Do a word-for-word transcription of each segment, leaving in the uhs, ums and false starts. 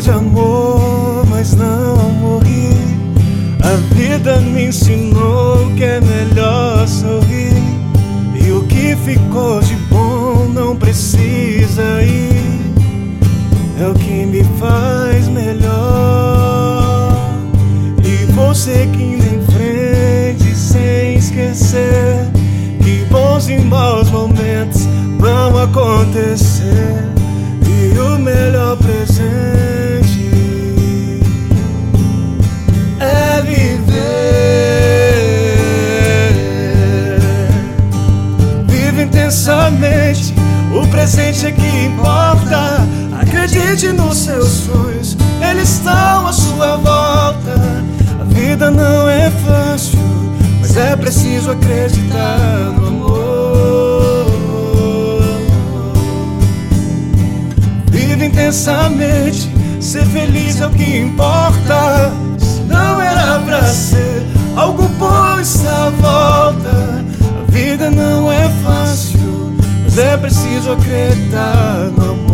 de amor, mas não morri. A vida me ensinou que é melhor sorrir, e o que ficou de bom não precisa ir. É o que me faz melhor, e vou seguindo em frente sem esquecer que bons e maus momentos vão acontecer, e o melhor presente é viver. Vive intensamente, o presente é que importa. Acredite nos seus sonhos, eles estão à sua volta. A vida não é fácil, mas é preciso acreditar no amor. Vive intensamente, ser feliz é o que importa. Se não era pra ser, algo bom está à volta. A vida não é fácil, mas é preciso acreditar no amor.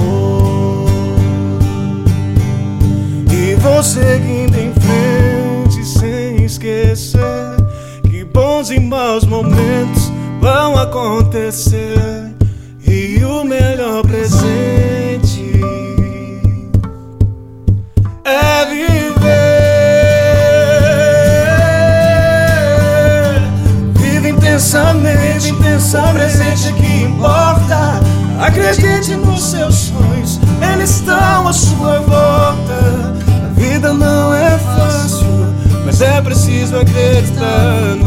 E vou seguindo em frente sem esquecer que bons e maus momentos vão acontecer, e o melhor presente é viver. Vive intensamente, intenção, o presente é que importa. Acredite nos seus sonhos, eles estão à sua volta. A vida não é fácil, mas é preciso acreditar.